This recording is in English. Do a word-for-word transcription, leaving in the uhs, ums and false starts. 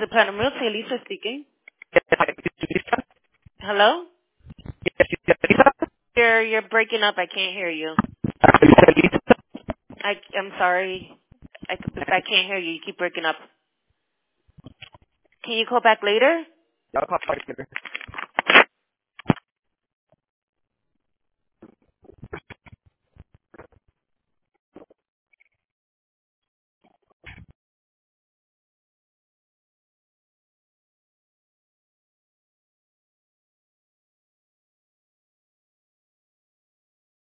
Platinum Realty, Lisa speaking. Yes, hi, this is Lisa. Hello? Yes, this is Lisa. You're you're breaking up. I can't hear you. Uh, Lisa, Lisa. I I'm sorry. I I can't hear you. You keep breaking up. Can you call back later? I'll call back later.